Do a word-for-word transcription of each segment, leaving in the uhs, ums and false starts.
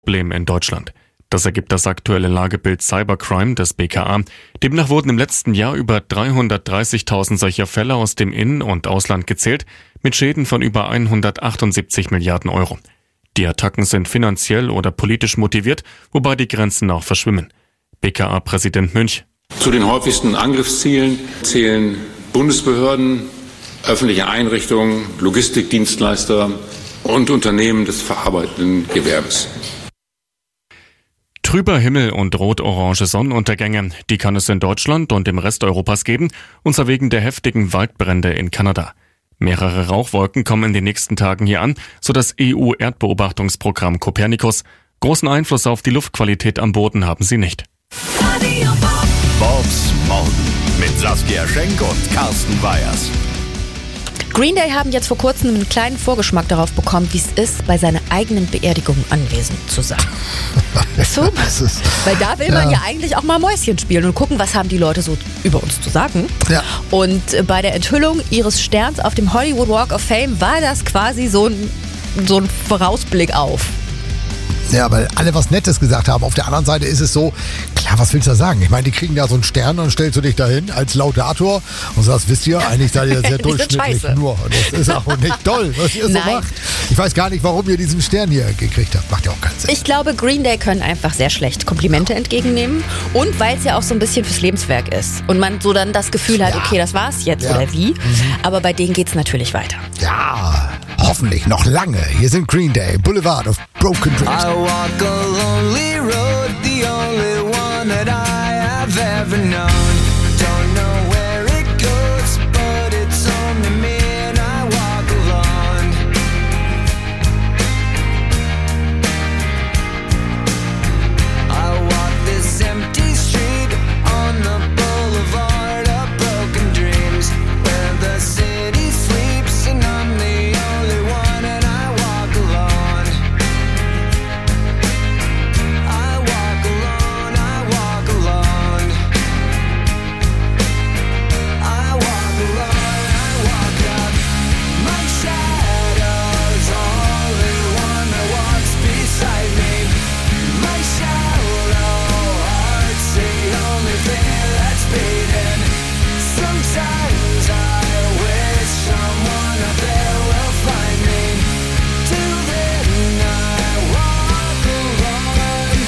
Problem in Deutschland. Das ergibt das aktuelle Lagebild Cybercrime des B K A. Demnach wurden im letzten Jahr über dreihundertdreißigtausend solcher Fälle aus dem In- und Ausland gezählt, mit Schäden von über hundertachtundsiebzig Milliarden Euro. Die Attacken sind finanziell oder politisch motiviert, wobei die Grenzen auch verschwimmen. B K A-Präsident Münch. Zu den häufigsten Angriffszielen zählen Bundesbehörden, öffentliche Einrichtungen, Logistikdienstleister und Unternehmen des verarbeitenden Gewerbes. Trüber Himmel und rot-orange Sonnenuntergänge, die kann es in Deutschland und im Rest Europas geben, und zwar wegen der heftigen Waldbrände in Kanada. Mehrere Rauchwolken kommen in den nächsten Tagen hier an, so das E U-Erdbeobachtungsprogramm Copernicus. Großen Einfluss auf die Luftqualität am Boden haben sie nicht. Bobs Morgen mit Saskia Schenk und Carsten Weyers. Green Day haben jetzt vor kurzem einen kleinen Vorgeschmack darauf bekommen, wie es ist, bei seiner eigenen Beerdigung anwesend zu sein. So? ist, Weil da will ja. man ja eigentlich auch mal Mäuschen spielen und gucken, was haben die Leute so über uns zu sagen. Ja. Und bei der Enthüllung ihres Sterns auf dem Hollywood Walk of Fame war das quasi so ein, so ein Vorausblick auf. Ja, weil alle was Nettes gesagt haben. Auf der anderen Seite ist es so, klar, was willst du da sagen? Ich meine, die kriegen da so einen Stern und stellst du dich dahin als Laudator und sagst, wisst ihr, eigentlich seid ihr sehr durchschnittlich nur. Und das ist auch nicht toll, was ihr so Nein. macht. Ich weiß gar nicht, warum ihr diesen Stern hier gekriegt habt. Macht ja auch keinen Sinn. Ich glaube, Green Day können einfach sehr schlecht Komplimente entgegennehmen. Und weil es ja auch so ein bisschen fürs Lebenswerk ist. Und man so dann das Gefühl hat, Ja. okay, das war's jetzt Ja. oder wie. Aber bei denen geht's natürlich weiter. Ja, hoffentlich noch lange. Hier sind Green Day, Boulevard of Broken Dreams. I walk a lonely road, the only one that I have ever known. Don't know where it goes, but it's only me and I walk alone. I walk this empty street on the boulevard of broken dreams, where the city sleeps and I'm the only one and I walk alone. I walk alone, I walk alone. I walk alone, I walk up. My shadow's only one that walks beside me. My shallow heart's the only thing that's beating. Sometimes I wish someone up there will find me. Till then I walk alone.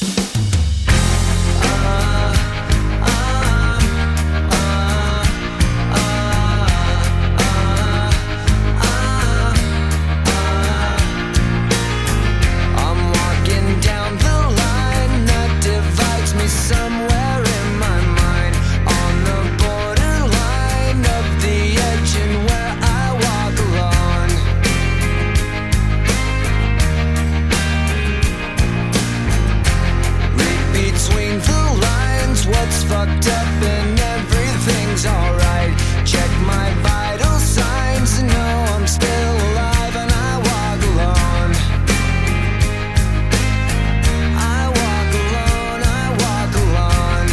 I'm walking down the line that divides me somewhere in my mind, on the borderline of the edge and where I walk alone. Read between the lines what's fucked up and everything's alright. Check my vital signs and know I'm still alive and I walk alone. I walk alone, I walk alone.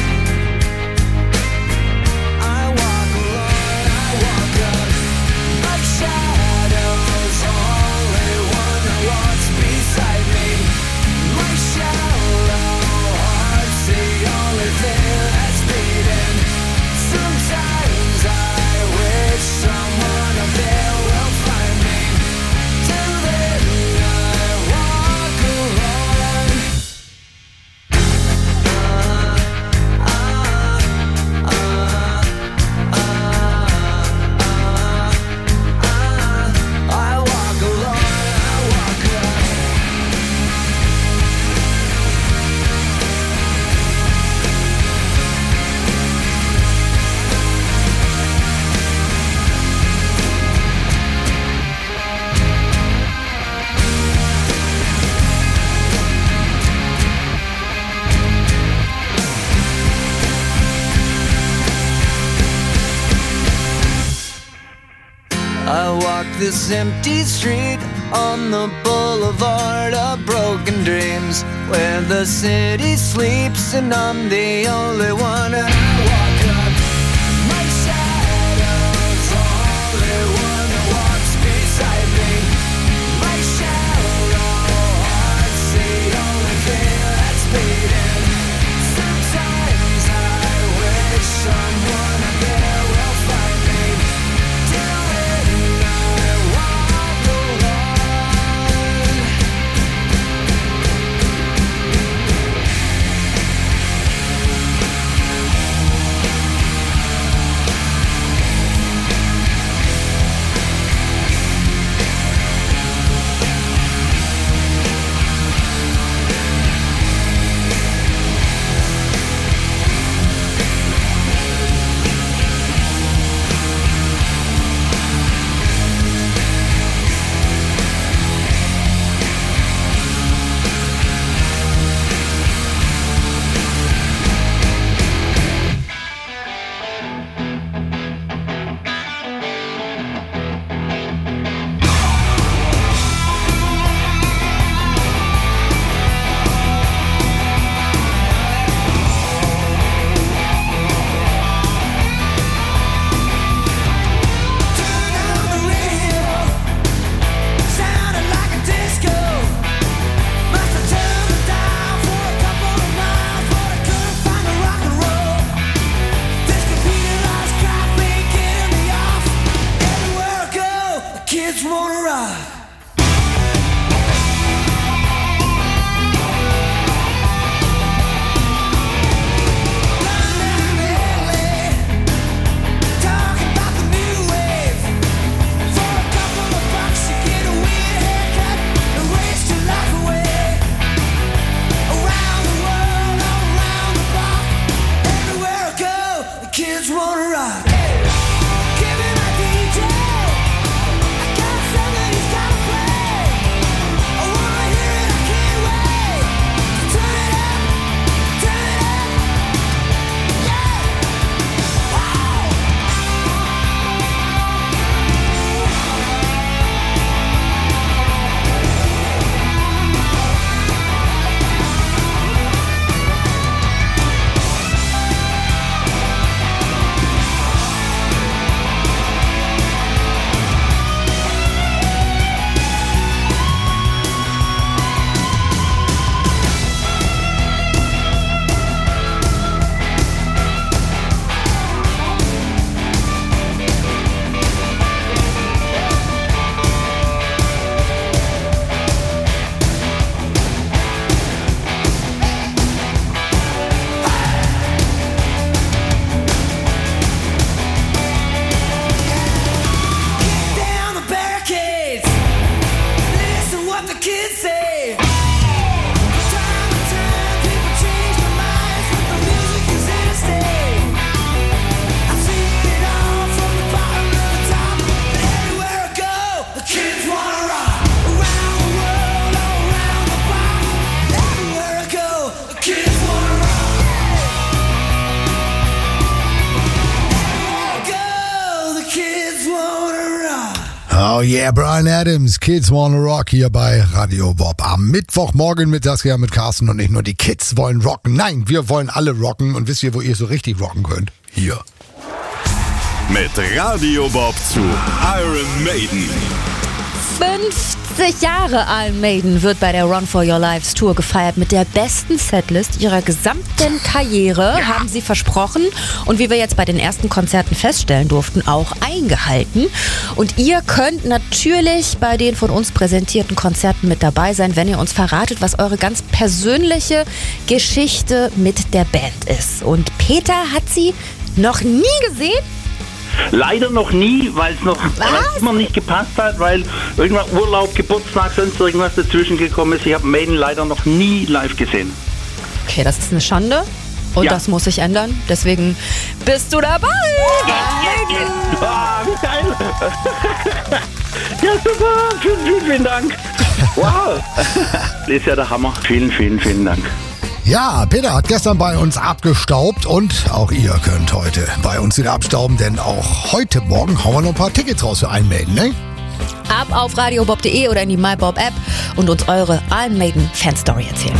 I walk alone, I walk up. My shadow's only one that walks beside me. My shallow heart's the only thing that's beating. Sometimes I wish someone up there will find me. Till then I walk alone. I walk alone, I walk alone. I walk this empty street on the boulevard of broken dreams, where the city sleeps and I'm the only one and I walk up. My shadow's only one that walks beside me. My shallow heart's the yeah, Bryan Adams, Kids Wanna Rock hier bei Radio Bob. Am Mittwochmorgen mit Saskia, mit Carsten und nicht nur die Kids wollen rocken. Nein, wir wollen alle rocken. Und wisst ihr, wo ihr so richtig rocken könnt? Hier. Mit Radio Bob zu Iron Maiden. fünfzig Jahre Iron Maiden wird bei der Run for Your Lives Tour gefeiert mit der besten Setlist ihrer gesamten Karriere, ja. Haben sie versprochen und wie wir jetzt bei den ersten Konzerten feststellen durften, auch eingehalten. Und ihr könnt natürlich bei den von uns präsentierten Konzerten mit dabei sein, wenn ihr uns verratet, was eure ganz persönliche Geschichte mit der Band ist. Und Peter hat sie noch nie gesehen? Leider noch nie, weil es noch immer nicht gepasst hat, weil irgendwann Urlaub, Geburtstag, sonst irgendwas dazwischen gekommen ist. Ich habe Maiden leider noch nie live gesehen. Okay, das ist eine Schande und ja. Das muss sich ändern. Deswegen bist du dabei. Ja, ja, ja. Ah, wie geil. Ja, super. Vielen, vielen, vielen Dank. Wow. Das ist ja der Hammer. Vielen, vielen, vielen Dank. Ja, Peter hat gestern bei uns abgestaubt und auch ihr könnt heute bei uns wieder abstauben, denn auch heute Morgen hauen wir noch ein paar Tickets raus für Iron Maiden, ne? Ab auf radiobob punkt de oder in die MyBob-App und uns eure Iron Maiden Fanstory erzählen.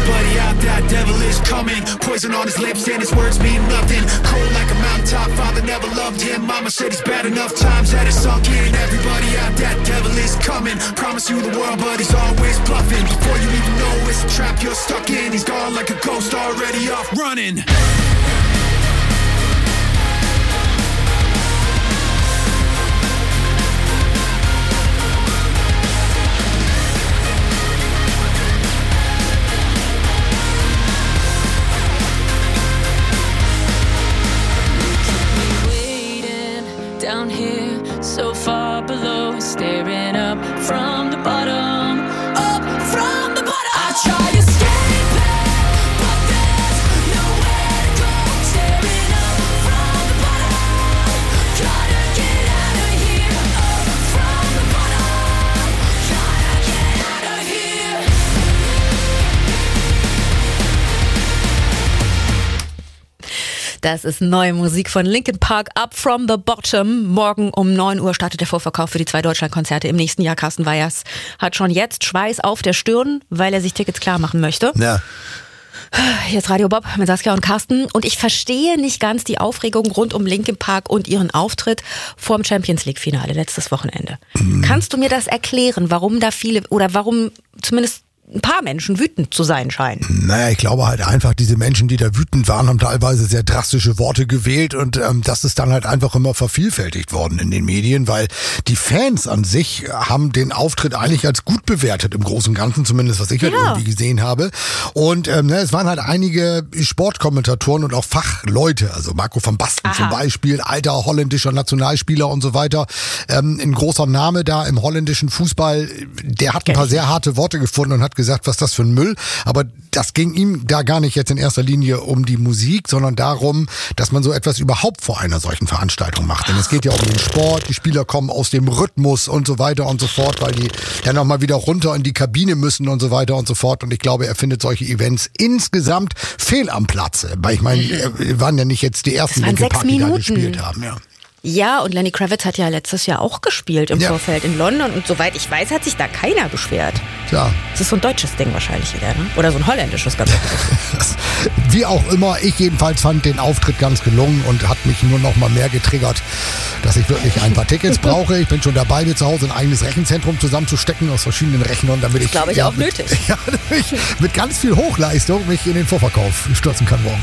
everybody out, that devil is coming. Poison on his lips and his words mean nothing. Cold like a mountaintop, father never loved him. Mama said he's bad enough times that it's sunk in. Everybody out, that devil is coming. Promise you the world, but he's always bluffing. Before you even know it's a trap you're stuck in. He's gone like a ghost, already off running. Down here, so far below, staring up from the bottom, up from the bottom. I try to escape it, but there's nowhere to go. Staring up from the bottom, gotta get out of here. Up from the bottom, gotta get out of here. Das ist neue Musik von Linkin Park, Up From The Bottom. Morgen um neun Uhr startet der Vorverkauf für die zwei Deutschlandkonzerte im nächsten Jahr. Carsten Weihers hat schon jetzt Schweiß auf der Stirn, weil er sich Tickets klar machen möchte. Ja. Jetzt Radio Bob mit Saskia und Carsten. Und ich verstehe nicht ganz die Aufregung rund um Linkin Park und ihren Auftritt vorm Champions League Finale letztes Wochenende. Mhm. Kannst du mir das erklären, warum da viele oder warum zumindest ein paar Menschen wütend zu sein scheinen? Naja, ich glaube halt einfach, diese Menschen, die da wütend waren, haben teilweise sehr drastische Worte gewählt und ähm, das ist dann halt einfach immer vervielfältigt worden in den Medien, weil die Fans an sich haben den Auftritt eigentlich als gut bewertet, im Großen und Ganzen zumindest, was ich halt ja. irgendwie gesehen habe. Und ähm, ne, es waren halt einige Sportkommentatoren und auch Fachleute, also Marco van Basten Aha. zum Beispiel, alter holländischer Nationalspieler und so weiter, ähm, ein großer Name da im holländischen Fußball, der hat ein paar sehr harte Worte gefunden und hat gesagt, was das für ein Müll, aber das ging ihm da gar nicht jetzt in erster Linie um die Musik, sondern darum, dass man so etwas überhaupt vor einer solchen Veranstaltung macht. Denn es geht ja um den Sport, die Spieler kommen aus dem Rhythmus und so weiter und so fort, weil die dann nochmal wieder runter in die Kabine müssen und so weiter und so fort. Und ich glaube, er findet solche Events insgesamt fehl am Platze. Weil ich meine, wir waren ja nicht jetzt die ersten, die da gespielt haben. Ja. Ja, und Lenny Kravitz hat ja letztes Jahr auch gespielt im ja. Vorfeld in London und soweit ich weiß, hat sich da keiner beschwert. Ja. Das ist so ein deutsches Ding wahrscheinlich wieder, ne? Oder so ein holländisches ganz das, Wie auch immer, ich jedenfalls fand den Auftritt ganz gelungen und hat mich nur noch mal mehr getriggert, dass ich wirklich ein paar Tickets brauche. Ich bin schon dabei, mir zu Hause ein eigenes Rechenzentrum zusammenzustecken aus verschiedenen Rechnern, damit ich, glaube ich, ja, auch mit, nötig. Ja, damit ich mit ganz viel Hochleistung mich in den Vorverkauf stürzen kann morgen.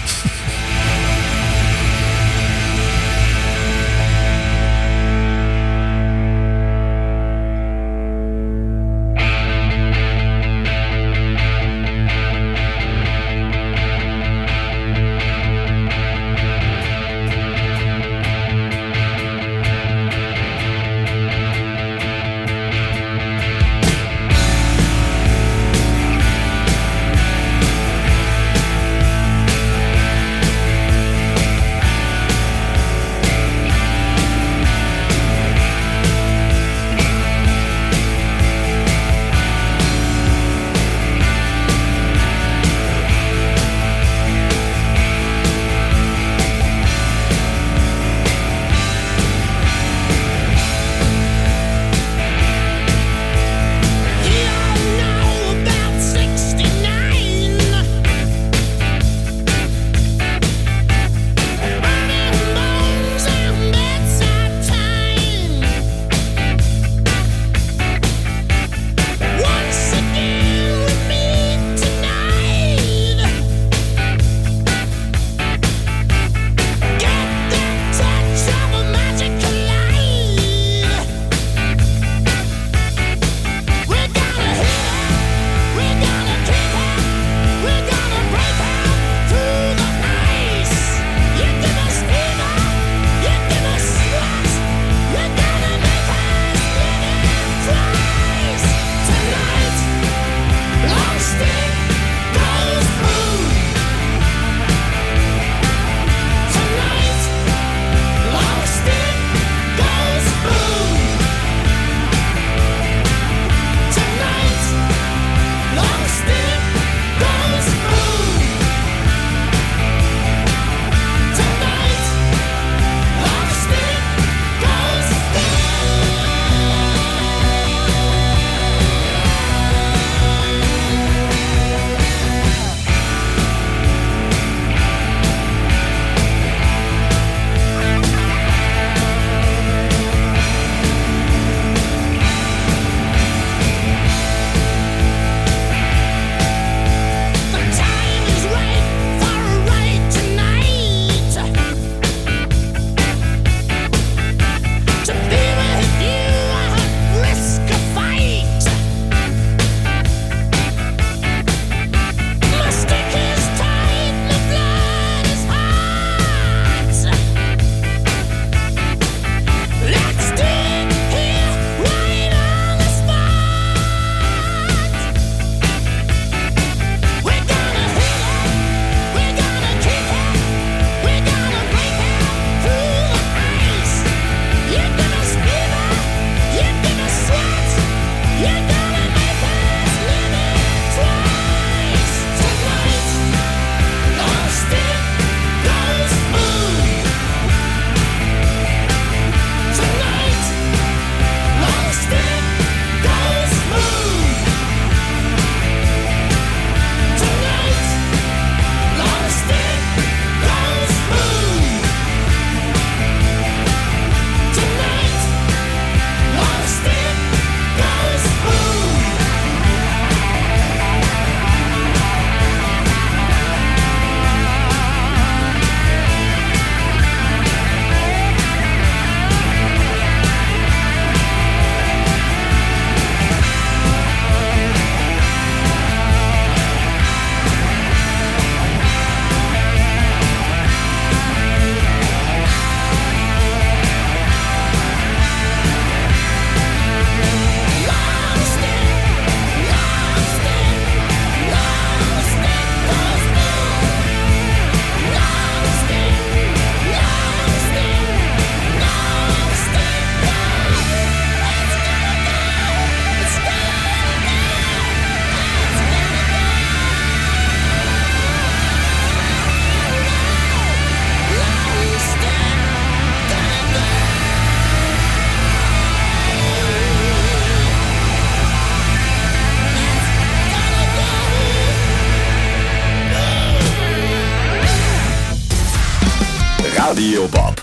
Radio Bob.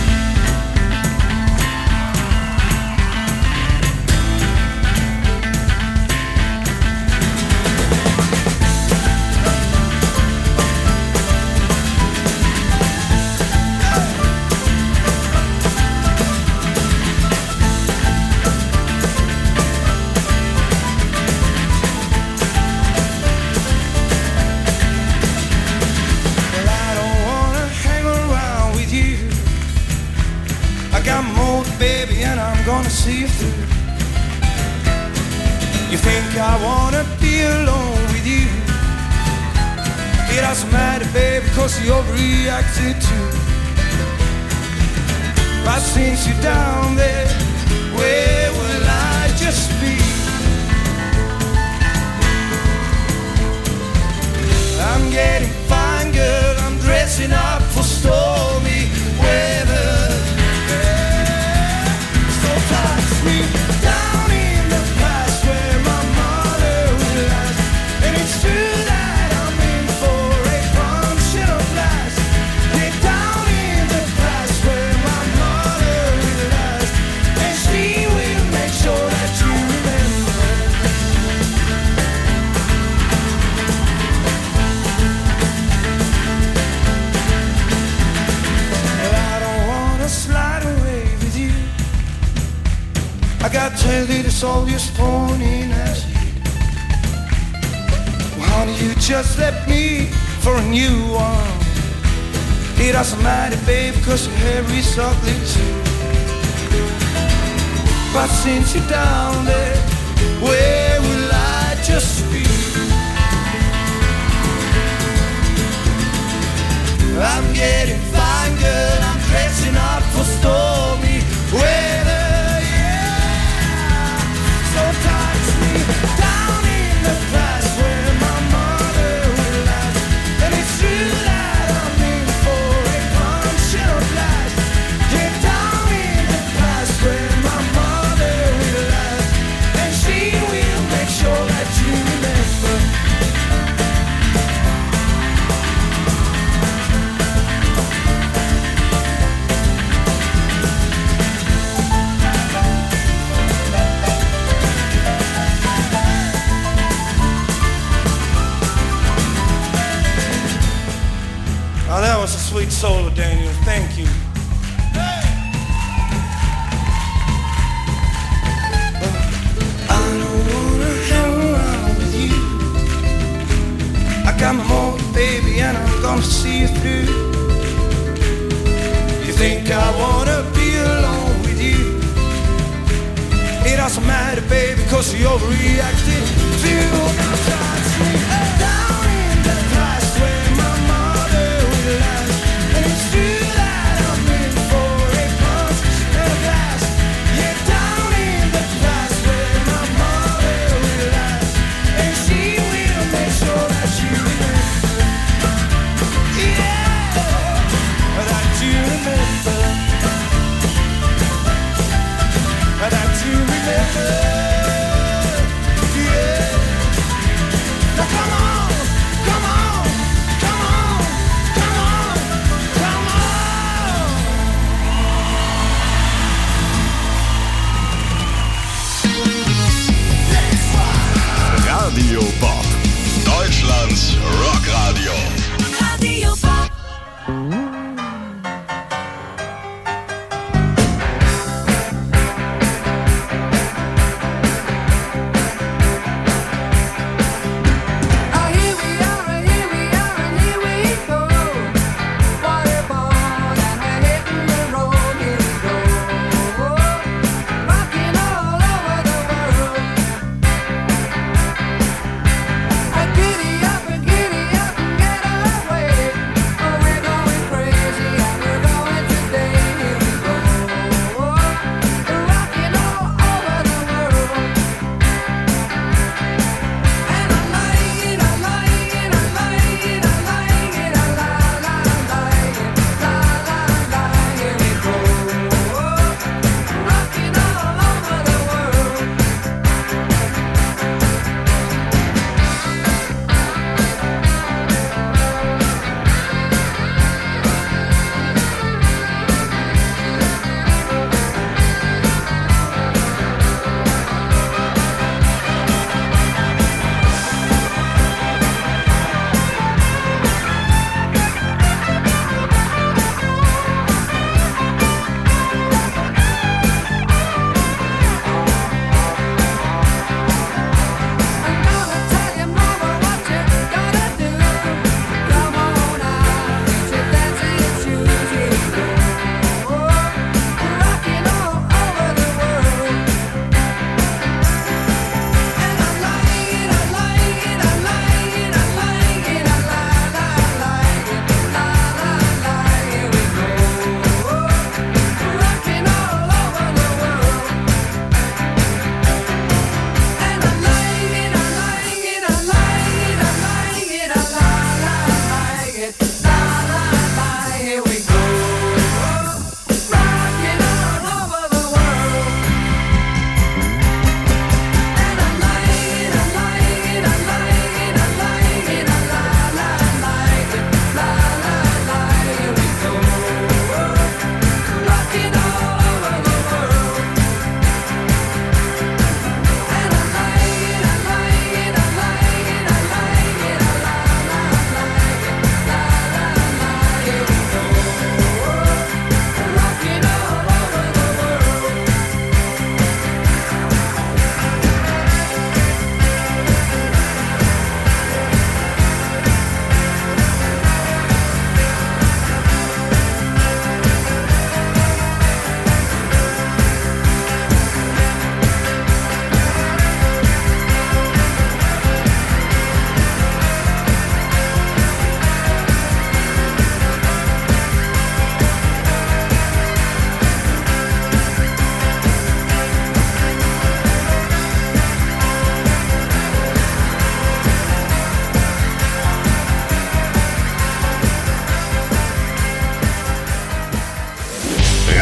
Gonna see you through. You think I wanna be alone with you? It doesn't matter, baby, cause you're reacted to. But since you're down there, where will I just be? I'm getting fine, girl, I'm dressing up for stormy weather. Touch me down in the past where my mother realized. And it's true that I'm in for a functional blast. Get down in the past where my mother realized. And she will make sure that you remember. Well, I don't wanna slide away with you. I got ten liters all you're spawning as heat. Why don't you just let me for a new one? It doesn't matter, babe, cause your hair is ugly too. But since you're down there, where will I just be? I'm getting fine, girl, I'm dressing up for stormy weather. So touch me down in the past where my mother realized. And it's true that I'm in for a functional blast. Get down in the past where my mother realized. And she will make sure that you remember. Oh, that was a sweet solo, Daniel. Thank you. Hey. I don't wanna hang around with you. I got my motor, baby, and I'm gonna see you through. You think I wanna be alone with you? It doesn't matter, baby, cause you overreacted to. Now touch me down in the past where my mother realized. And it's true that I'm in for a punch and a blast. Yeah, down in the past where my mother realized. And she will make sure that you remember. Yeah, that you remember. That you remember. Yeah.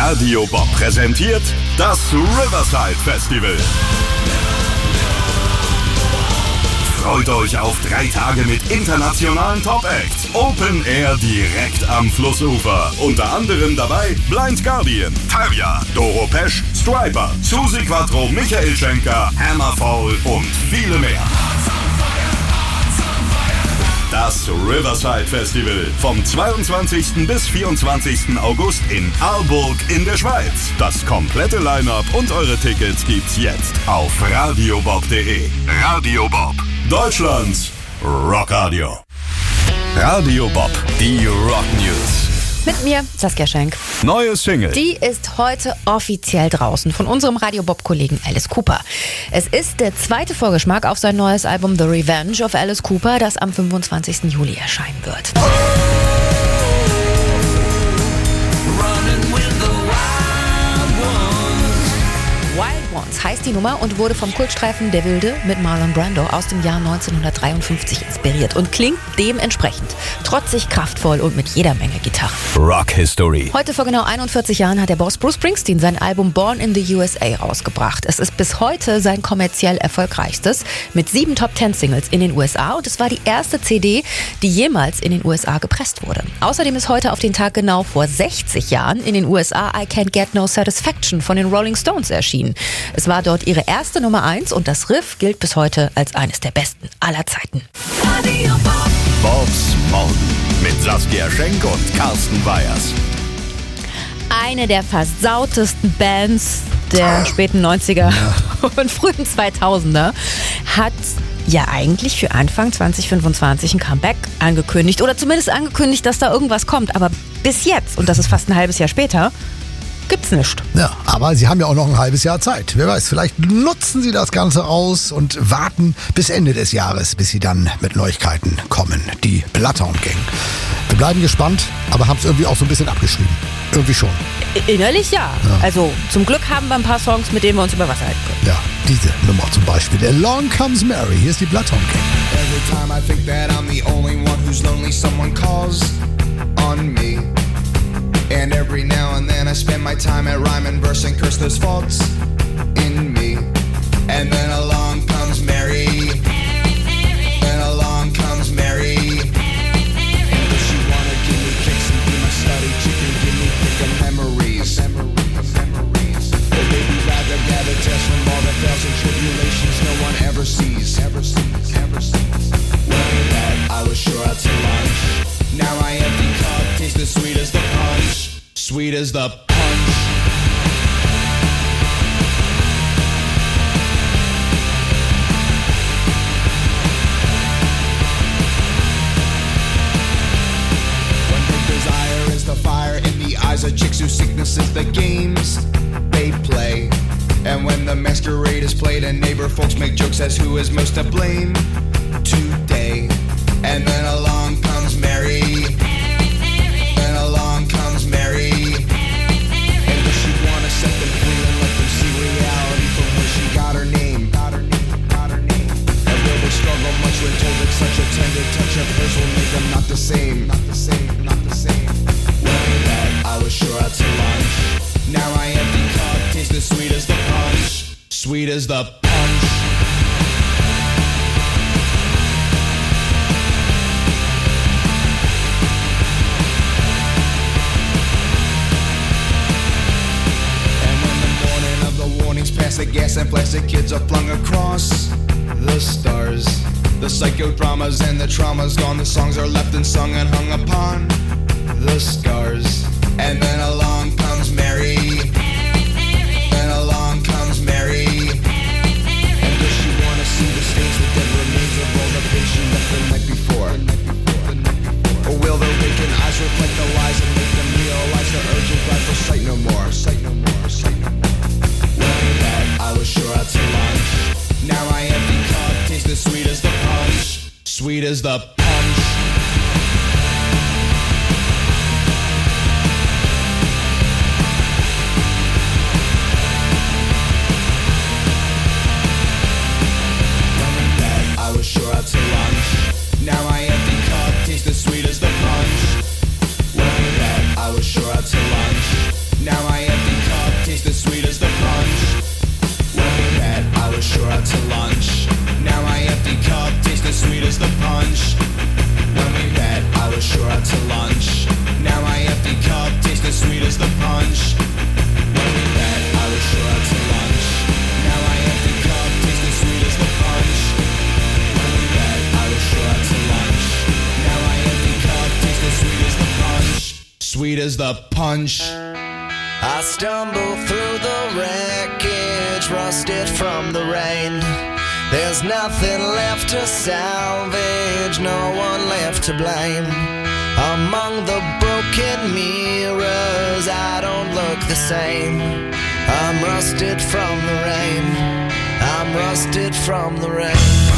Radio Bob präsentiert das Riverside Festival. Freut euch auf drei Tage mit internationalen Top-Acts. Open Air direkt am Flussufer. Unter anderem dabei Blind Guardian, Tarja, Doro Pesch, Striper, Susi Quattro, Michael Schenker, Hammerfall und viele mehr. Das Riverside Festival vom zweiundzwanzigsten bis vierundzwanzigsten August in Aarburg in der Schweiz. Das komplette Line-Up und eure Tickets gibt's jetzt auf radiobob punkt de. Radio Bob, Deutschlands Rockradio. Radio Bob, die Rock News. Mit mir, Saskia Schenk. Neue Single. Die ist heute offiziell draußen von unserem Radio Bob-Kollegen Alice Cooper. Es ist der zweite Vorgeschmack auf sein neues Album The Revenge of Alice Cooper, das am fünfundzwanzigsten Juli erscheinen wird. Wild Ones heißt die Nummer und wurde vom Kultstreifen Der Wilde mit Marlon Brando aus dem Jahr neunzehnhundertdreiundfünfzig inspiriert und klingt dementsprechend trotzig, kraftvoll und mit jeder Menge Gitarre. Rock History. Heute vor genau einundvierzig Jahren hat der Boss Bruce Springsteen sein Album Born in the U S A rausgebracht. Es ist bis heute sein kommerziell erfolgreichstes mit sieben Top-Ten-Singles in den U S A und es war die erste C D, die jemals in den U S A gepresst wurde. Außerdem ist heute auf den Tag genau vor sechzig Jahren in den U S A I Can't Get No Satisfaction von den Rolling Stones erschienen. Es war dort ihre erste Nummer eins und das Riff gilt bis heute als eines der besten aller Zeiten. Bobs Morgen mit Saskia Schenk und Carsten Weyers. Eine der versautesten Bands der späten neunziger und frühen zweitausender hat ja eigentlich für Anfang zwanzig fünfundzwanzig ein Comeback angekündigt oder zumindest angekündigt, dass da irgendwas kommt. Aber bis jetzt, und das ist fast ein halbes Jahr später, gibt's nicht. Ja, aber sie haben ja auch noch ein halbes Jahr Zeit. Wer weiß, vielleicht nutzen sie das Ganze aus und warten bis Ende des Jahres, bis sie dann mit Neuigkeiten kommen. Die Bloodhound Gang. Wir bleiben gespannt, aber haben es irgendwie auch so ein bisschen abgeschrieben. Irgendwie schon. Innerlich ja. ja. Also zum Glück haben wir ein paar Songs, mit denen wir uns über Wasser halten können. Ja, diese Nummer zum Beispiel. Along Comes Mary. Hier ist die Bloodhound Gang. Every time I think that I'm the only one who's lonely, someone calls on me. And every now and then I spend my time at rhyme and verse and curse those faults in me. And then along comes Mary. Then along comes Mary. And does she wanna give me kicks and be my study chicken? Give me pick of memories. Memories. The baby's rather gather tests from all the fails and tribulations no one ever sees. Ever sees. Ever sees. Well, that I was sure out to lunch. Now I empty cup tastes as sweet as the punch. Sweet as the punch. One big desire is the fire in the eyes of chicks whose sickness is the games they play. And when the masquerade is played and neighbor folks make jokes as who is most to blame today. And then along comes Mary. Then along comes Mary. And does she wanna set them free and let them see reality from where she got her name? Got her name, got her name. And will they struggle much when told that such a tender touch of hers will make them not the same? Not the same, not the same. Well, that I was sure out to lunch. Now I empty cup tastes as sweet as the punch. Sweet as the punch. Plastic gas and plastic kids are flung across the stars. The psychodramas and the traumas gone. The songs are left and sung and hung upon the scars. And then along comes Mary. Then along comes Mary. And does she wanna see the stains with dead remains of all the pain she left the night before? Or will their vacant eyes reflect the lies and make them realize their urgent drive for sight no more? Sight no more, sight no more. I was sure out to lunch. Now I empty cup tastes as sweet as the punch. Sweet as the punch. Running back, I was sure out to lunch. Now I empty cup tastes as sweet as the punch. Running back, I was sure out to lunch. Now I empty sweet as the punch. I stumble through the wreckage, rusted from the rain. There's nothing left to salvage, no one left to blame. Among the broken mirrors, I don't look the same. I'm rusted from the rain. I'm rusted from the rain.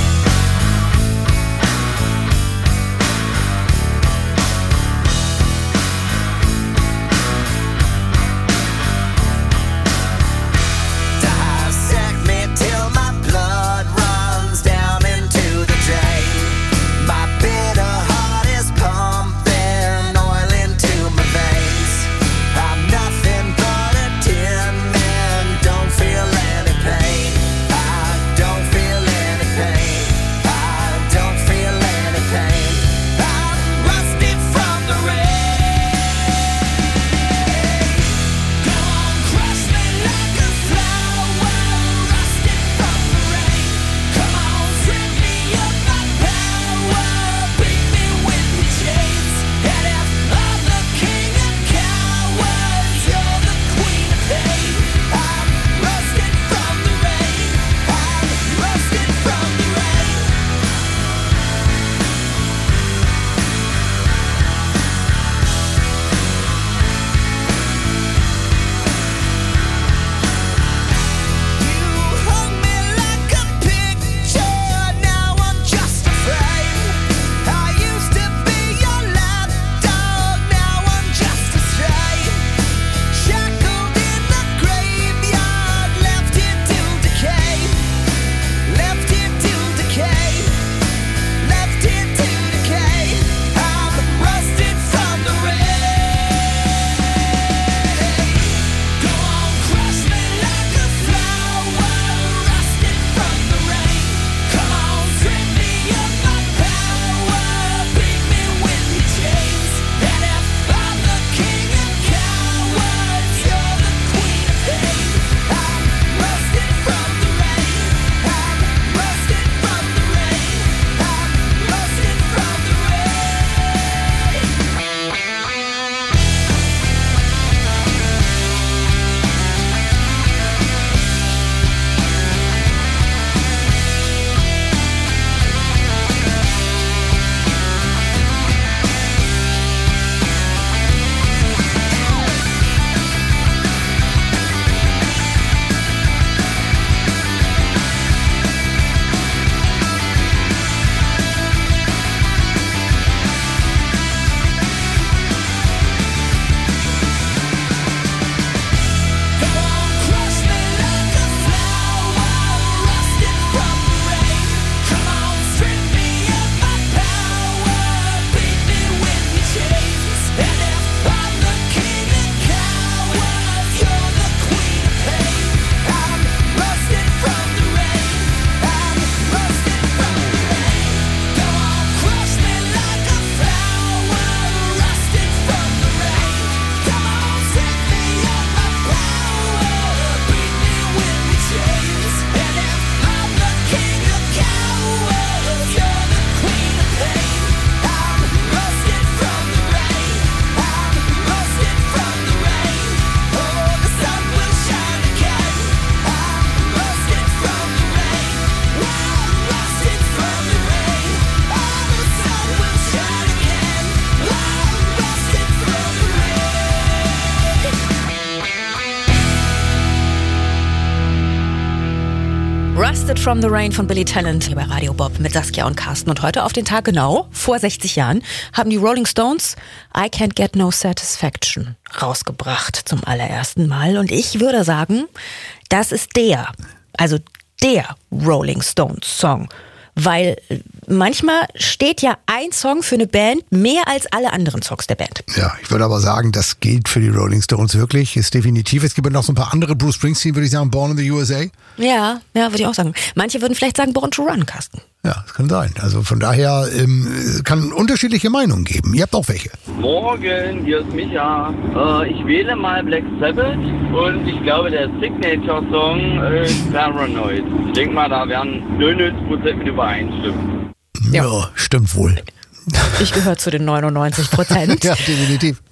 Rusted from the Rain von Billy Talent hier bei Radio Bob mit Saskia und Carsten. Und heute auf den Tag genau, vor sechzig Jahren, haben die Rolling Stones I Can't Get No Satisfaction rausgebracht zum allerersten Mal. Und ich würde sagen, das ist der, also der Rolling Stones Song. Weil manchmal steht ja ein Song für eine Band mehr als alle anderen Songs der Band. Ja, ich würde aber sagen, das gilt für die Rolling Stones wirklich, ist definitiv. Es gibt ja noch so ein paar andere, Bruce Springsteen würde ich sagen, Born in the U S A. Ja, ja, würde ich auch sagen. Manche würden vielleicht sagen Born to Run, Carsten. Ja, das kann sein. Also von daher ähm, kann unterschiedliche Meinungen geben. Ihr habt auch welche. Morgen, hier ist Micha. Äh, ich wähle mal Black Sabbath und ich glaube, der Signature-Song ist Paranoid. Ich denke mal, da werden neunundneunzig Prozent mit übereinstimmen. Ja, ja, stimmt wohl. Ich gehöre zu den neunundneunzig Prozent. Ja, definitiv.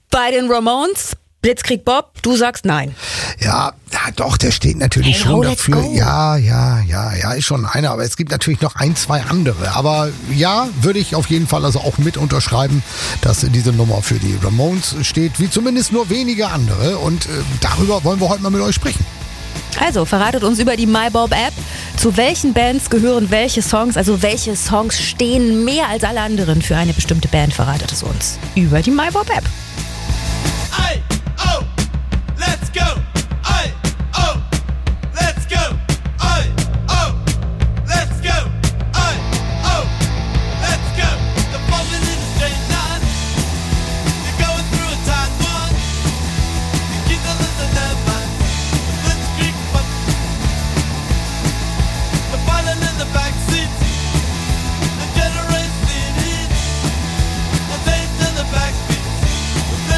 bei den Ramones. Blitzkrieg Bob, du sagst nein. Ja, ja doch, der steht natürlich hey, schon oh, dafür. go. Ja, ja, ja, ja, ist schon einer. Aber es gibt natürlich noch ein, zwei andere. Aber ja, würde ich auf jeden Fall also auch mit unterschreiben, dass diese Nummer für die Ramones steht, wie zumindest nur wenige andere. Und äh, darüber wollen wir heute mal mit euch sprechen. Also, verratet uns über die MyBob-App, zu welchen Bands gehören welche Songs, also welche Songs stehen mehr als alle anderen für eine bestimmte Band, verratet es uns über die MyBob-App. Aye, oh, let's go. Aye, oh, let's go. Aye, oh, let's go. Aye, oh, let's go. The falling in a straight line. You're going through a tight one. You keep the listen that mind. Let's creep up. The falling in the back seats. The generates the heat. The taste in the back beats.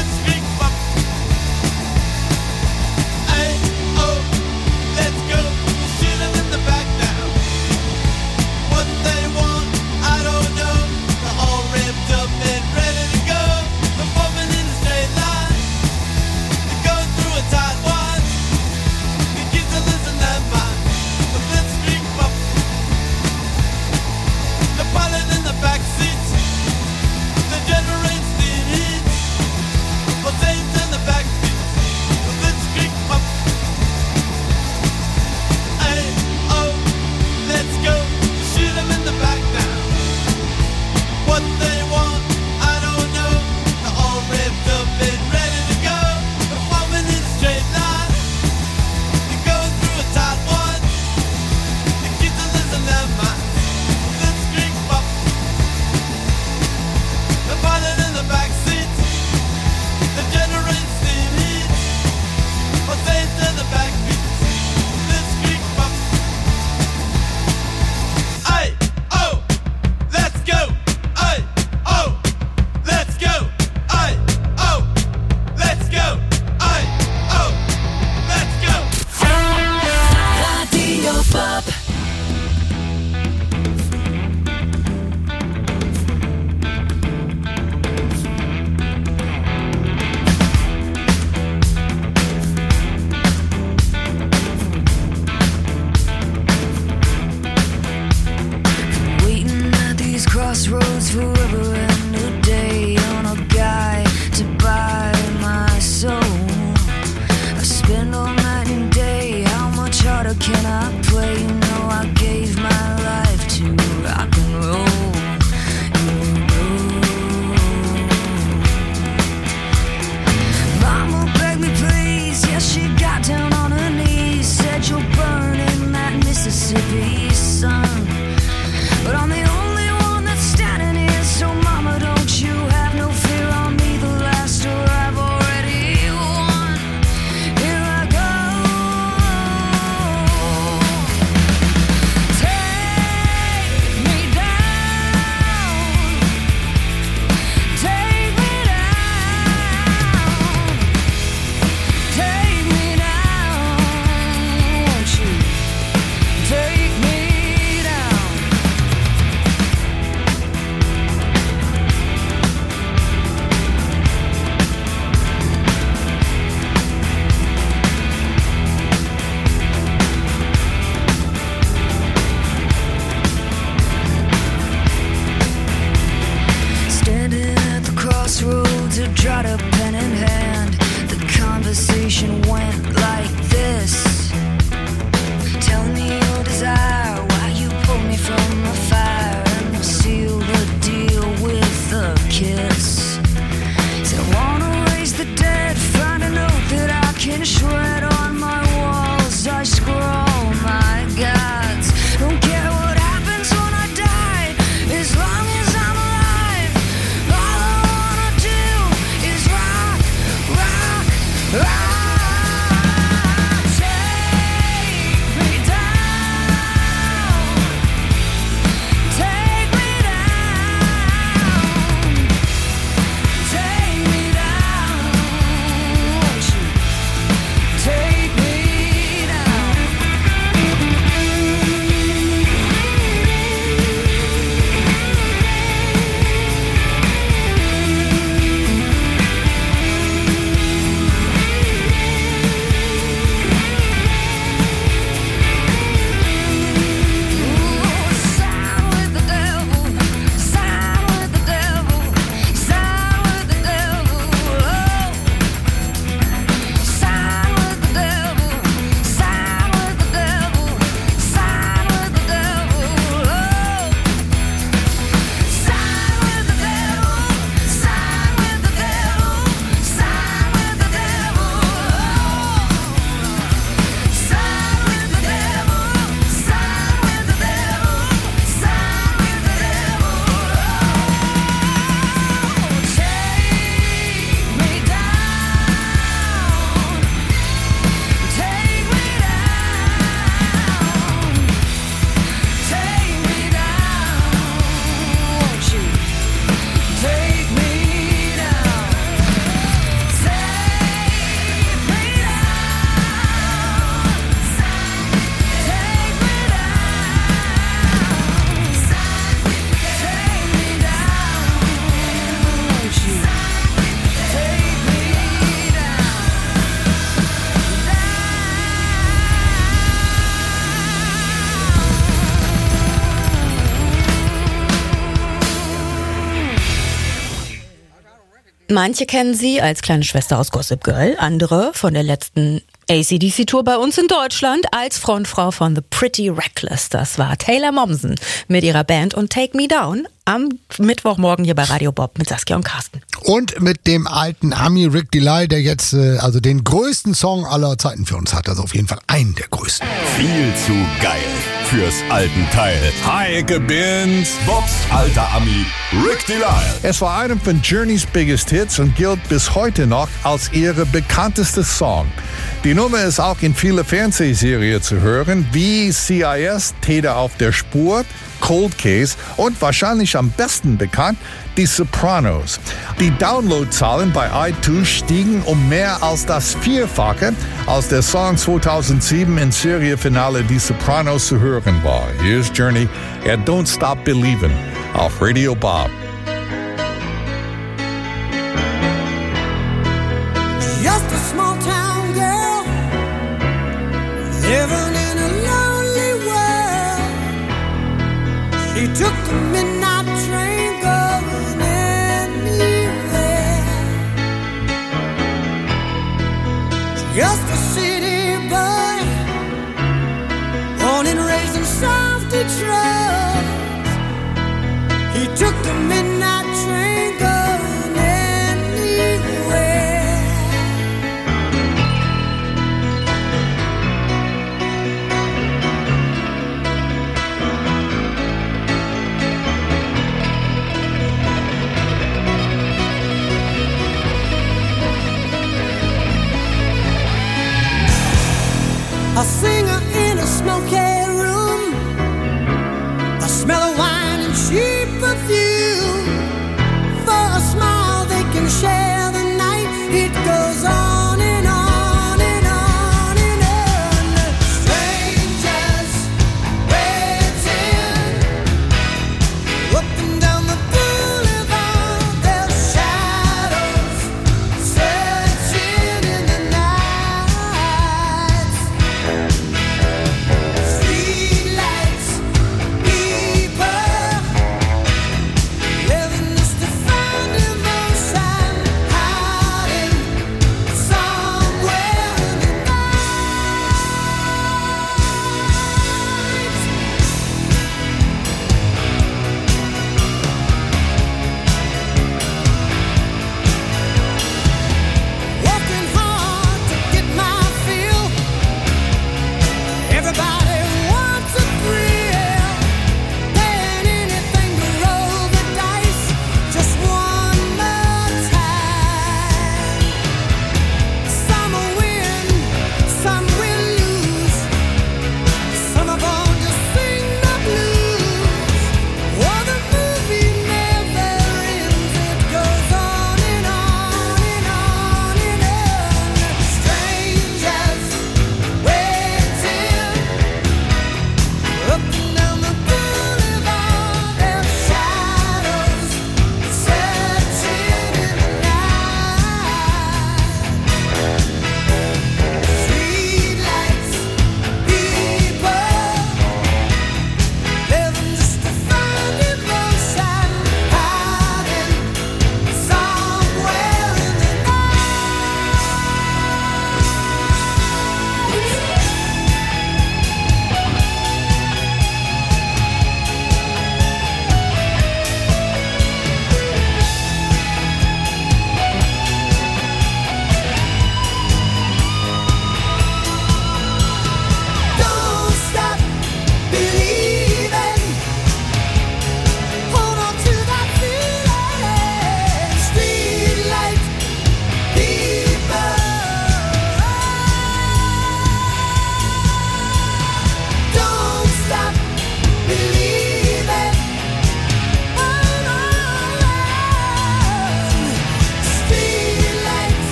Manche kennen sie als kleine Schwester aus Gossip Girl, andere von der letzten A C D C-Tour bei uns in Deutschland als Frontfrau von The Pretty Reckless. Das war Taylor Momsen mit ihrer Band und Take Me Down am Mittwochmorgen hier bei Radio Bob mit Saskia und Carsten. Und mit dem alten Ami Rick Delay, der jetzt äh, also den größten Song aller Zeiten für uns hat. Also auf jeden Fall einen der größten. Viel zu geil fürs alten Teil. Heike Binz, Bobs alter Ami Rick Delay. Es war einer von Journeys biggest Hits und gilt bis heute noch als ihre bekannteste Song. Die Nummer ist auch in vielen Fernsehserien zu hören, wie C I S, Täter auf der Spur, Cold Case und wahrscheinlich am besten bekannt, Die Sopranos. Die Downloadzahlen bei iTunes stiegen um mehr als das Vierfache, als der Song zweitausendsieben im Seriefinale Die Sopranos zu hören war. Here's Journey and Don't Stop Believin' auf Radio Bob. Just a small town girl living in a lonely world. She took the midnight train going anywhere. Just a city boy, born and raised in South Detroit. He took the midnight train going anywhere. A singer in a smoky room, a smell of wine and cheap perfume. For a smile they can share the night. It goes on and on and on and on. Strangers waiting up and down the boulevard. Their shadows searching in the night.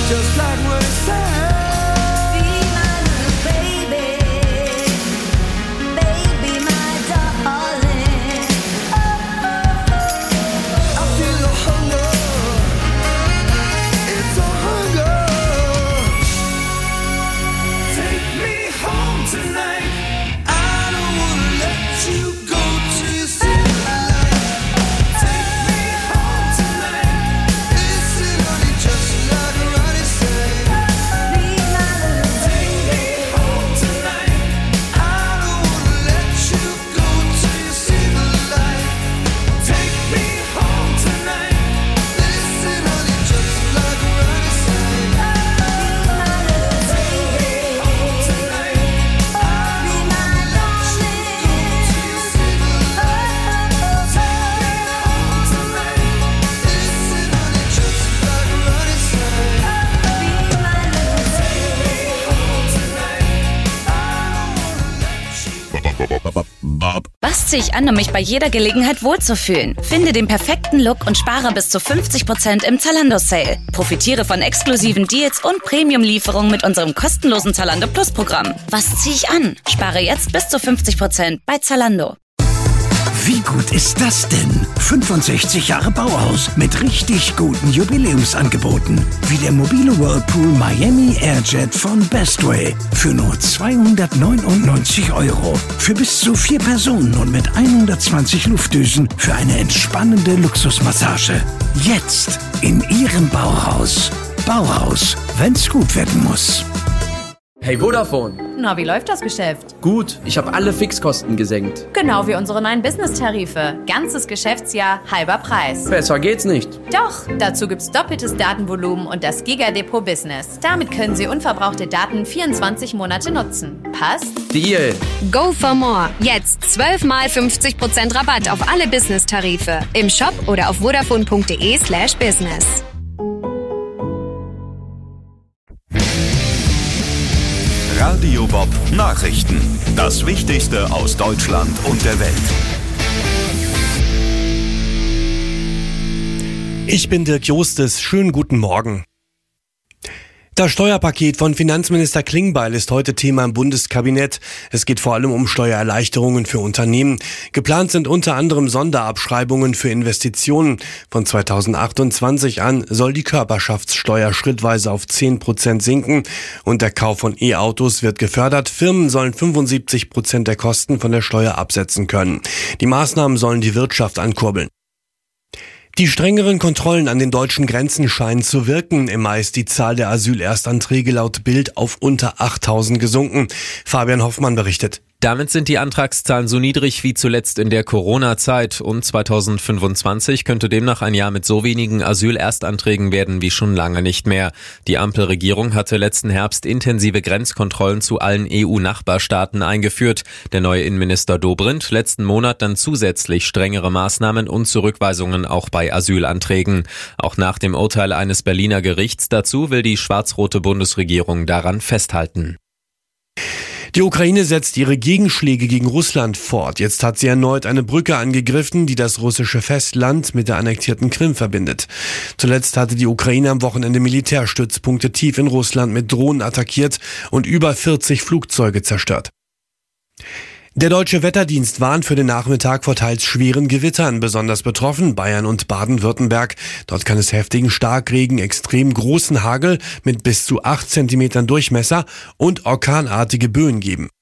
just like what it says. Was ziehe ich an, um mich bei jeder Gelegenheit wohlzufühlen? Finde den perfekten Look und spare bis zu fünfzig Prozent im Zalando-Sale. Profitiere von exklusiven Deals und Premium-Lieferungen mit unserem kostenlosen Zalando Plus-Programm. Was ziehe ich an? Spare jetzt bis zu fünfzig Prozent bei Zalando. Wie gut ist das denn? fünfundsechzig Jahre Bauhaus mit richtig guten Jubiläumsangeboten. Wie der mobile Whirlpool Miami Airjet von Bestway. Für nur zweihundertneunundneunzig Euro. Für bis zu vier Personen und mit hundertzwanzig Luftdüsen für eine entspannende Luxusmassage. Jetzt in Ihrem Bauhaus. Bauhaus, wenn's gut werden muss. Hey Vodafone. Na, wie läuft das Geschäft? Gut, ich habe alle Fixkosten gesenkt. Genau wie unsere neuen Business-Tarife. Ganzes Geschäftsjahr, halber Preis. Besser geht's nicht. Doch, dazu gibt's doppeltes Datenvolumen und das Giga-Depot Business. Damit können Sie unverbrauchte Daten vierundzwanzig Monate nutzen. Passt? Deal. Go for more. Jetzt zwölf mal fünfzig Prozent Rabatt auf alle Business-Tarife. Im Shop oder auf vodafone.de slash business. Radio Bob Nachrichten. Das Wichtigste aus Deutschland und der Welt. Ich bin Dirk Justes. Schönen guten Morgen. Das Steuerpaket von Finanzminister Klingbeil ist heute Thema im Bundeskabinett. Es geht vor allem um Steuererleichterungen für Unternehmen. Geplant sind unter anderem Sonderabschreibungen für Investitionen. Von zweitausendachtundzwanzig an soll die Körperschaftssteuer schrittweise auf zehn Prozent sinken und der Kauf von E-Autos wird gefördert. Firmen sollen fünfundsiebzig Prozent der Kosten von der Steuer absetzen können. Die Maßnahmen sollen die Wirtschaft ankurbeln. Die strengeren Kontrollen an den deutschen Grenzen scheinen zu wirken. Im Mai ist die Zahl der Asylerstanträge laut Bild auf unter achttausend gesunken. Fabian Hoffmann berichtet. Damit sind die Antragszahlen so niedrig wie zuletzt in der Corona-Zeit und zweitausendfünfundzwanzig könnte demnach ein Jahr mit so wenigen Asylerstanträgen werden wie schon lange nicht mehr. Die Ampelregierung hatte letzten Herbst intensive Grenzkontrollen zu allen E U-Nachbarstaaten eingeführt. Der neue Innenminister Dobrindt letzten Monat dann zusätzlich strengere Maßnahmen und Zurückweisungen auch bei Asylanträgen. Auch nach dem Urteil eines Berliner Gerichts dazu will die schwarz-rote Bundesregierung daran festhalten. Die Ukraine setzt ihre Gegenschläge gegen Russland fort. Jetzt hat sie erneut eine Brücke angegriffen, die das russische Festland mit der annektierten Krim verbindet. Zuletzt hatte die Ukraine am Wochenende Militärstützpunkte tief in Russland mit Drohnen attackiert und über vierzig Flugzeuge zerstört. Der Deutsche Wetterdienst warnt für den Nachmittag vor teils schweren Gewittern, besonders betroffen Bayern und Baden-Württemberg. Dort kann es heftigen Starkregen, extrem großen Hagel mit bis zu acht Zentimetern Durchmesser und orkanartige Böen geben.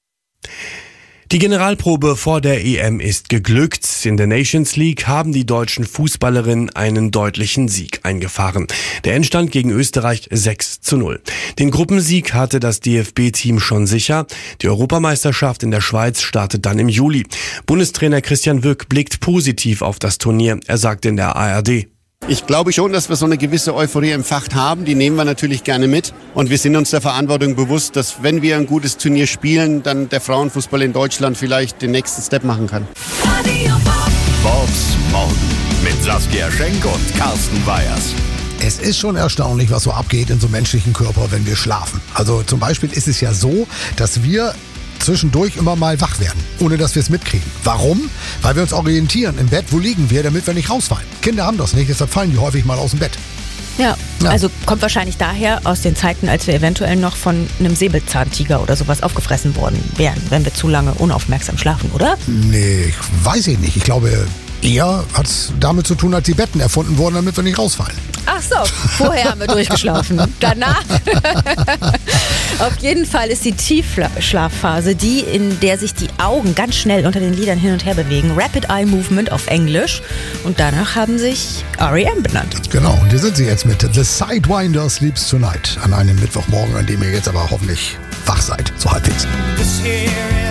Die Generalprobe vor der E M ist geglückt. In der Nations League haben die deutschen Fußballerinnen einen deutlichen Sieg eingefahren. Der Endstand gegen Österreich sechs zu null. Den Gruppensieg hatte das D F B-Team schon sicher. Die Europameisterschaft in der Schweiz startet dann im Juli. Bundestrainer Christian Wück blickt positiv auf das Turnier. Er sagte in der A R D: Ich glaube schon, dass wir so eine gewisse Euphorie entfacht haben. Die nehmen wir natürlich gerne mit. Und wir sind uns der Verantwortung bewusst, dass wenn wir ein gutes Turnier spielen, dann der Frauenfußball in Deutschland vielleicht den nächsten Step machen kann. Bobs Morgen mit Saskia Schenk und Carsten Weyers. Es ist schon erstaunlich, was so abgeht in so menschlichen Körper, wenn wir schlafen. Also zum Beispiel ist es ja so, dass wir zwischendurch immer mal wach werden, ohne dass wir es mitkriegen. Warum? Weil wir uns orientieren im Bett, wo liegen wir, damit wir nicht rausfallen. Kinder haben das nicht, deshalb fallen die häufig mal aus dem Bett. Ja, ja, also kommt wahrscheinlich daher aus den Zeiten, als wir eventuell noch von einem Säbelzahntiger oder sowas aufgefressen worden wären, wenn wir zu lange unaufmerksam schlafen, oder? Nee, weiß ich nicht. Ich glaube, eher hat es damit zu tun, als die Betten erfunden wurden, damit wir nicht rausfallen. Ach so, vorher haben wir durchgeschlafen. Danach? Auf jeden Fall ist die Tiefschlafphase die, in der sich die Augen ganz schnell unter den Lidern hin und her bewegen. Rapid Eye Movement auf Englisch. Und danach haben sich R E M benannt. Genau, und hier sind sie jetzt mit The Sidewinder Sleeps Tonight. An einem Mittwochmorgen, an dem ihr jetzt aber hoffentlich wach seid, so halbwegs. This here